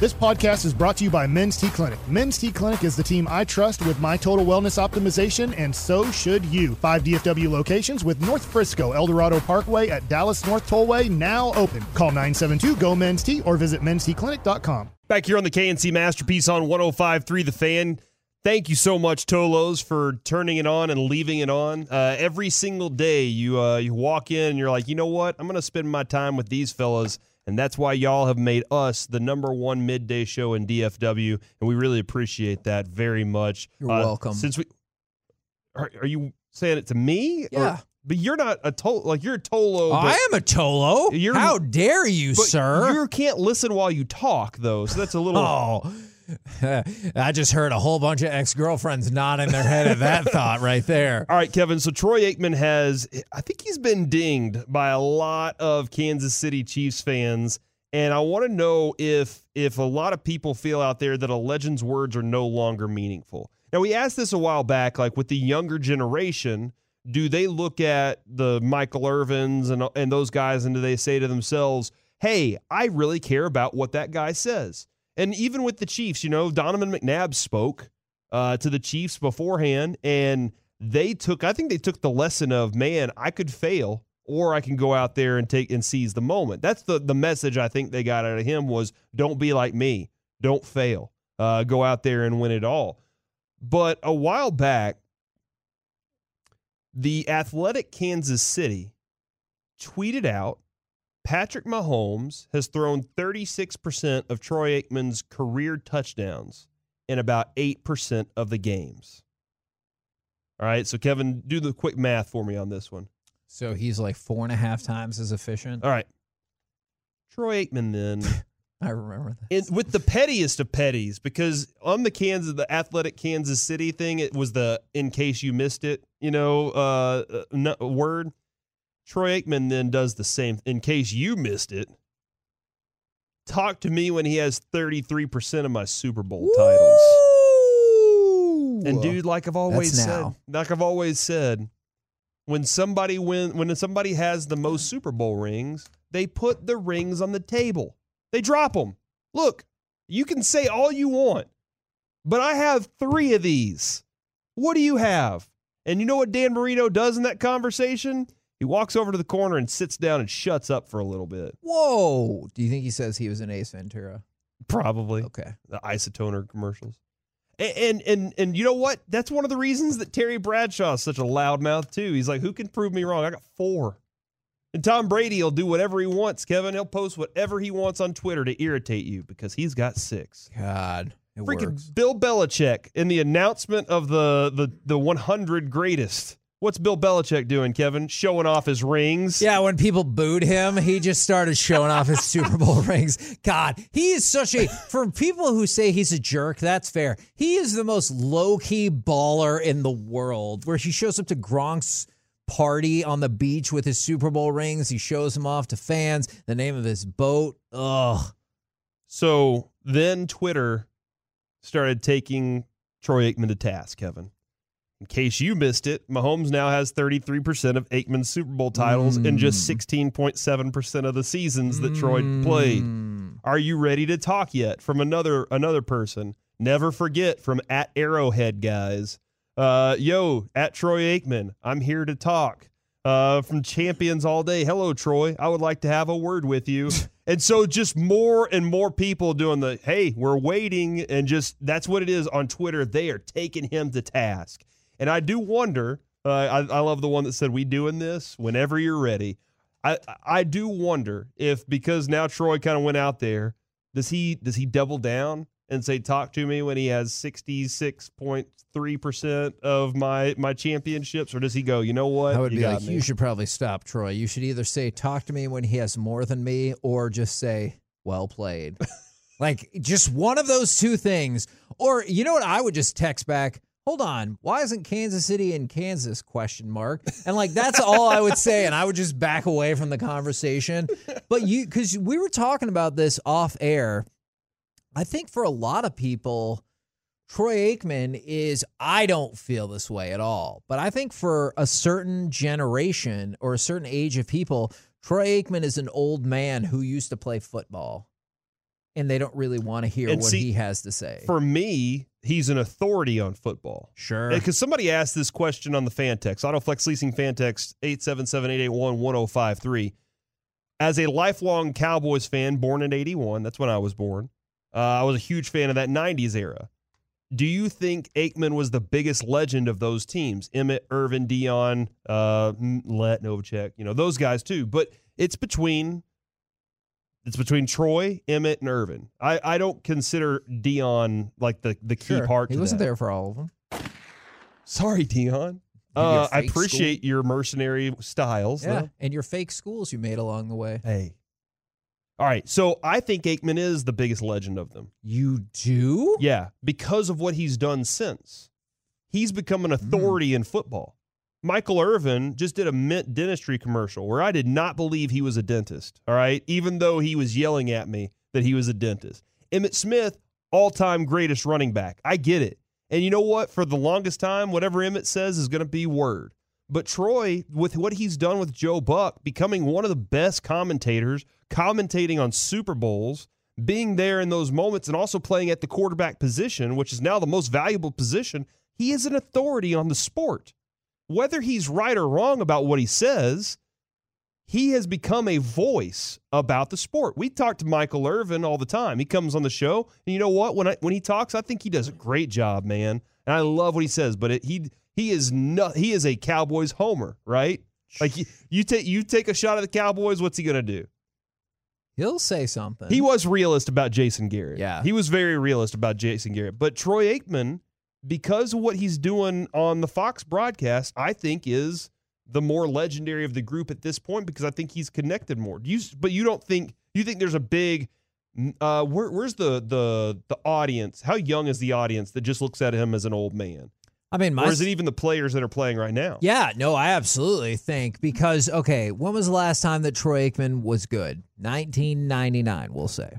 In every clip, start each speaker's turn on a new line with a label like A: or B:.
A: This podcast is brought to you by Men's T Clinic. Men's T Clinic is the team I trust with my total wellness optimization, and so should you. 5 DFW locations with North Frisco, Eldorado Parkway at Dallas North Tollway now open. Call 972-GO-MEN'S-T or visit mensteclinic.com.
B: Back here on the KNC Masterpiece on 105.3 The Fan. Thank you so much, Tolos, for turning it on and leaving it on. Every single day you walk in and you're like, you know what? I'm going to spend my time with these fellas, and that's why y'all have made us the #1 midday show in DFW, and we really appreciate that very much.
C: You're welcome.
B: Since we are you saying it to me?
C: Yeah.
B: But you're not a Tolo. Like, you're a Tolo.
C: I am a Tolo. How dare you, sir?
B: You can't listen while you talk, though, so that's a little...
C: Oh, I just heard a whole bunch of ex-girlfriends nodding their head at that thought right there.
B: All right, Kevin, so Troy Aikman I think he's been dinged by a lot of Kansas City Chiefs fans, and I want to know if a lot of people feel out there that a legend's words are no longer meaningful. Now, we asked this a while back, like with the younger generation, do they look at the Michael Irvins and those guys, and do they say to themselves, hey, I really care about what that guy says? And even with the Chiefs, Donovan McNabb spoke to the Chiefs beforehand, and I think they took the lesson of, man, I could fail, or I can go out there and seize the moment. That's the message I think they got out of him was, don't be like me. Don't fail. Go out there and win it all. But a while back, the Athletic Kansas City tweeted out, Patrick Mahomes has thrown 36% of Troy Aikman's career touchdowns in about 8% of the games. All right, so Kevin, do the quick math for me on this one.
C: So he's like 4.5 times as efficient?
B: All right. Troy Aikman then.
C: I remember that.
B: With the pettiest of petties, because on the Athletic Kansas City thing, it was the in case you missed it, word. Troy Aikman then does the same. In case you missed it, talk to me when he has 33% of my Super Bowl titles. And dude, like I've always said, when somebody has the most Super Bowl rings, they put the rings on the table. They drop them. Look, you can say all you want, but I have 3 of these. What do you have? And you know what Dan Marino does in that conversation? He walks over to the corner and sits down and shuts up for a little bit.
C: Whoa. Do you think he says he was in Ace Ventura?
B: Probably.
C: Okay.
B: The isotoner commercials. And you know what? That's one of the reasons that Terry Bradshaw is such a loudmouth, too. He's like, who can prove me wrong? I got 4. And Tom Brady will do whatever he wants, Kevin. He'll post whatever he wants on Twitter to irritate you because he's got 6.
C: God, it
B: freaking
C: works.
B: Bill Belichick in the announcement of the 100 greatest. What's Bill Belichick doing, Kevin? Showing off his rings.
C: Yeah, when people booed him, he just started showing off his Super Bowl rings. God, he is for people who say he's a jerk, that's fair. He is the most low-key baller in the world, where he shows up to Gronk's party on the beach with his Super Bowl rings. He shows them off to fans, the name of his boat. Ugh.
B: So then Twitter started taking Troy Aikman to task, Kevin. In case you missed it, Mahomes now has 33% of Aikman's Super Bowl titles in just 16.7% of the seasons that Troy played. Are you ready to talk yet? From another person. Never forget, from @Arrowhead guys. At Troy Aikman, I'm here to talk. From Champions All Day. Hello, Troy. I would like to have a word with you. And so just more and more people doing the, hey, we're waiting. And just that's what it is on Twitter. They are taking him to task. And I do wonder, I love the one that said, we doing this whenever you're ready. I do wonder if, because now Troy kind of went out there, does he double down and say, talk to me when he has 66.3% of my championships? Or does he go, you know what?
C: I would be like, you should probably stop, Troy. You should either say, talk to me when he has more than me, or just say, well played. Like, just one of those two things. Or, you know what? I would just text back, hold on, why isn't Kansas City in Kansas, ? And like, that's all I would say. And I would just back away from the conversation. But because we were talking about this off air, I think for a lot of people, Troy Aikman I don't feel this way at all. But I think for a certain generation or a certain age of people, Troy Aikman is an old man who used to play football. and they don't really want to hear what he has to say.
B: For me, he's an authority on football.
C: Sure.
B: Because somebody asked this question on the fan text, Autoflex Leasing fan text 877-881-1053. As a lifelong Cowboys fan, born in 81, that's when I was born, I was a huge fan of that 90s era. Do you think Aikman was the biggest legend of those teams? Emmett, Irvin, Dion, Let, Novacek, those guys too. But it's between Troy, Emmett, and Irvin. I don't consider Dion like the key part to
C: He wasn't
B: that.
C: there for all of them.
B: Sorry, Dion. I appreciate your mercenary styles.
C: Yeah,
B: though.
C: and your fake schools you made along the way.
B: Hey. All right, so I think Aikman is the biggest legend of them.
C: You do?
B: Yeah, because of what he's done since. He's become an authority in football. Michael Irvin just did a Mint dentistry commercial where I did not believe he was a dentist, all right, even though he was yelling at me that he was a dentist. Emmitt Smith, all-time greatest running back. I get it. And you know what? For the longest time, whatever Emmett says is going to be word. But Troy, with what he's done with Joe Buck, becoming one of the best commentators, commentating on Super Bowls, being there in those moments, and also playing at the quarterback position, which is now the most valuable position, he is an authority on the sport. Whether he's right or wrong about what he says, he has become a voice about the sport. We talk to Michael Irvin all the time. He comes on the show, and you know what? When he talks, I think he does a great job, man. And I love what he says. But he is a Cowboys homer, right? Like you take a shot at the Cowboys, what's he gonna do?
C: He'll say something.
B: He was realist about Jason Garrett.
C: Yeah,
B: he was very realist about Jason Garrett. But Troy Aikman, because of what he's doing on the Fox broadcast, I think is the more legendary of the group at this point because I think he's connected more. But you don't think you think there's a big where's the audience? How young is the audience that just looks at him as an old man?
C: I mean,
B: or is it even the players that are playing right now?
C: Yeah, no, I absolutely think because, okay, when was the last time that Troy Aikman was good? 1999, we'll say.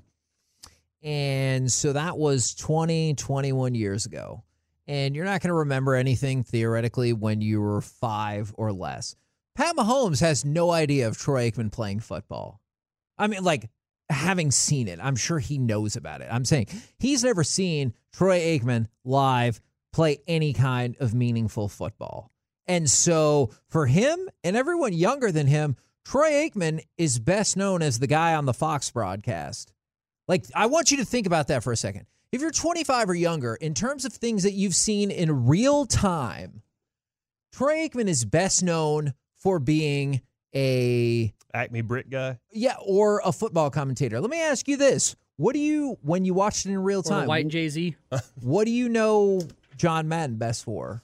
C: And so that was 21 years ago. And you're not going to remember anything theoretically when you were 5 or less. Pat Mahomes has no idea of Troy Aikman playing football. I mean, like, having seen it, I'm sure he knows about it. I'm saying he's never seen Troy Aikman live play any kind of meaningful football. And so for him and everyone younger than him, Troy Aikman is best known as the guy on the Fox broadcast. Like, I want you to think about that for a second. If you're 25 or younger, in terms of things that you've seen in real time, Troy Aikman is best known for being a
B: Acme Brick guy.
C: Yeah, or a football commentator. Let me ask you this. What do you, when you watched it in real time,
D: or White and Jay-Z,
C: what do you know John Madden best for?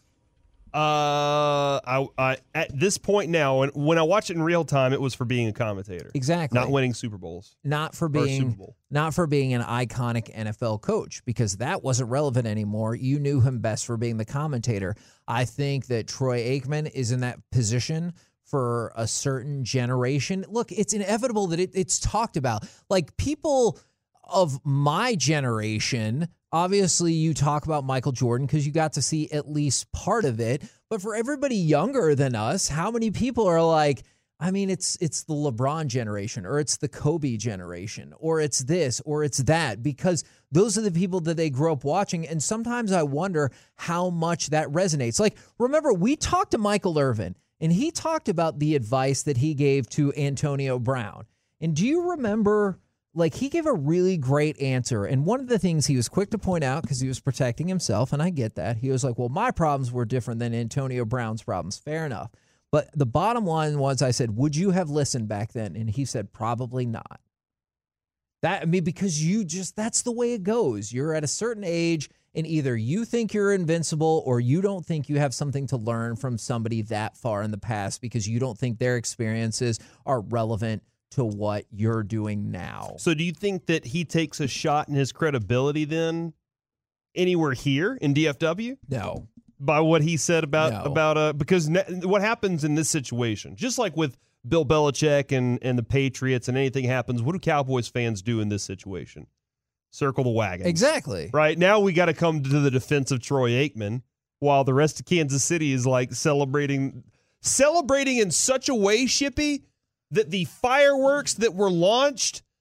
B: I at this point now, when I watch it in real time, it was for being a commentator.
C: Exactly.
B: Not winning Super Bowls.
C: Not for
B: Super
C: being
B: Bowl.
C: not for being an iconic NFL coach, because that wasn't relevant anymore. You knew him best for being the commentator. I think that Troy Aikman is in that position for a certain generation. Look, it's inevitable that it's talked about. Like, people of my generation, obviously you talk about Michael Jordan because you got to see at least part of it. But for everybody younger than us, how many people are like, I mean, it's the LeBron generation, or it's the Kobe generation, or it's this, or it's that, because those are the people that they grew up watching. And sometimes I wonder how much that resonates. Like, remember, we talked to Michael Irvin, and he talked about the advice that he gave to Antonio Brown. And do you remember, like, he gave a really great answer. And one of the things he was quick to point out, because he was protecting himself, and I get that, he was like, well, my problems were different than Antonio Brown's problems. Fair enough. But the bottom line was, I said, would you have listened back then? And he said, probably not. That, I mean, because that's the way it goes. You're at a certain age, and either you think you're invincible or you don't think you have something to learn from somebody that far in the past because you don't think their experiences are relevant to what you're doing now.
B: So do you think that he takes a shot in his credibility then anywhere here in DFW?
C: No.
B: By what he said about because what happens in this situation, just like with Bill Belichick and the Patriots and anything happens, what do Cowboys fans do in this situation? Circle the wagons.
C: Exactly.
B: Right? Now we got to come to the defense of Troy Aikman while the rest of Kansas City is like celebrating in such a way, Shippy, that the fireworks that were launched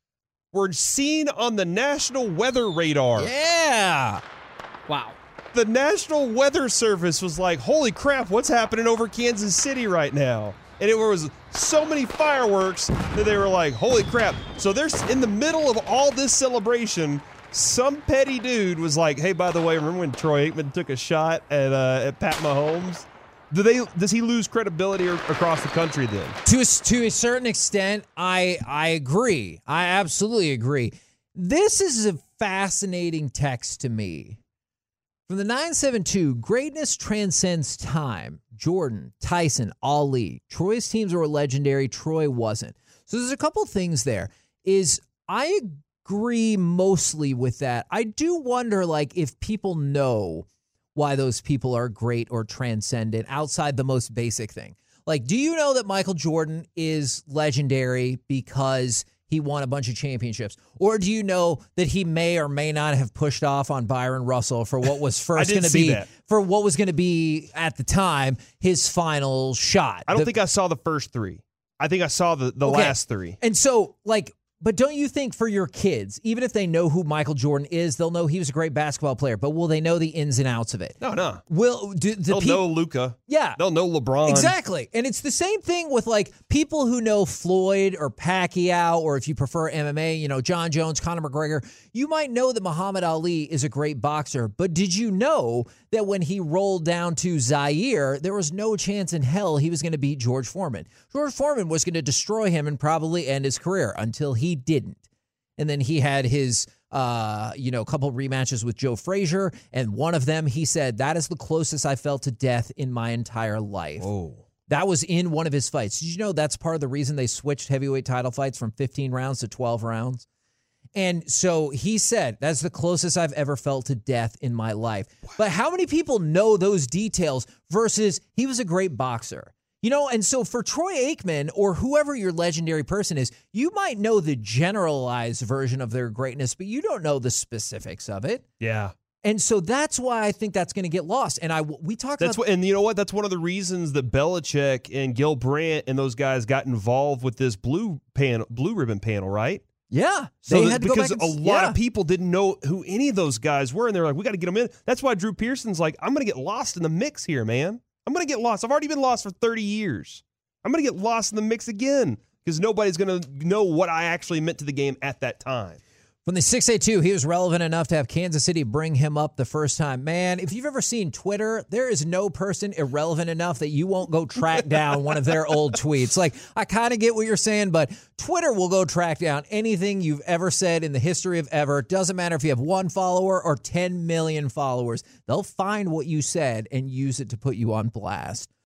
B: were seen on the National Weather Radar.
C: Yeah.
D: Wow.
B: The National Weather Service was like, holy crap, what's happening over Kansas City right now? And it was so many fireworks that they were like, holy crap. So they're in the middle of all this celebration. Some petty dude was like, hey, by the way, remember when Troy Aikman took a shot at Pat Mahomes? Does he lose credibility across the country then?
C: To a certain extent, I agree. I absolutely agree. This is a fascinating text to me. From the 972, greatness transcends time. Jordan, Tyson, Ali. Troy's teams were legendary. Troy wasn't. So there's a couple things there. I agree mostly with that. I do wonder, if people know why those people are great or transcendent outside the most basic thing. Do you know that Michael Jordan is legendary because he won a bunch of championships? Or do you know that he may or may not have pushed off on Byron Russell for what was first going to be for what was going to be at the time his final shot?
B: I don't think I saw the first three. I think I saw the last three.
C: And so but don't you think for your kids, even if they know who Michael Jordan is, they'll know he was a great basketball player, but will they know the ins and outs of it?
B: No.
C: They'll
B: know Luka.
C: Yeah.
B: They'll know LeBron.
C: Exactly. And it's the same thing with people who know Floyd or Pacquiao, or if you prefer MMA, John Jones, Conor McGregor. You might know that Muhammad Ali is a great boxer, but did you know that when he rolled down to Zaire, there was no chance in hell he was going to beat George Foreman? George Foreman was going to destroy him and probably end his career until he didn't. And then he had his couple rematches with Joe Frazier, and one of them he said, that is the closest I felt to death in my entire life.
B: Oh.
C: That was in one of his fights. Did you know that's part of the reason they switched heavyweight title fights from 15 rounds to 12 rounds? And so he said, that's the closest I've ever felt to death in my life. Wow. But how many people know those details versus he was a great boxer? And so for Troy Aikman or whoever your legendary person is, you might know the generalized version of their greatness, but you don't know the specifics of it.
B: Yeah.
C: And so that's why I think that's going to get lost. And we talked about
B: and you know what? That's one of the reasons that Belichick and Gil Brandt and those guys got involved with this blue ribbon panel, right?
C: Yeah.
B: So because a lot of people didn't know who any of those guys were, and they're like, we got to get them in. That's why Drew Pearson's like, I'm going to get lost in the mix here, man. I'm going to get lost. I've already been lost for 30 years. I'm going to get lost in the mix again because nobody's going to know what I actually meant to the game at that time.
C: From the 682, he was relevant enough to have Kansas City bring him up the first time. Man, if you've ever seen Twitter, there is no person irrelevant enough that you won't go track down one of their old tweets. I kind of get what you're saying, but Twitter will go track down anything you've ever said in the history of ever. Doesn't matter if you have 1 follower or 10 million followers. They'll find what you said and use it to put you on blast.